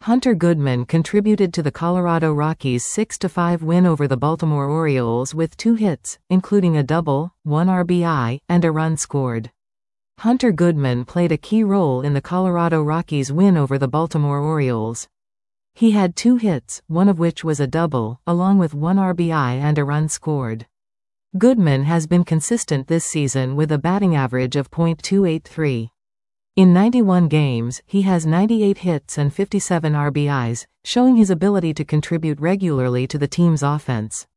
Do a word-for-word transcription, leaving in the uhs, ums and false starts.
Hunter Goodman contributed to the Colorado Rockies' six to five win over the Baltimore Orioles with two hits, including a double, one R B I, and a run scored. Hunter Goodman played a key role in the Colorado Rockies' win over the Baltimore Orioles. He had two hits, one of which was a double, along with one R B I and a run scored. Goodman has been consistent this season with a batting average of point two eight three. In ninety-one games, he has ninety-eight hits and fifty-seven R B Is, showing his ability to contribute regularly to the team's offense.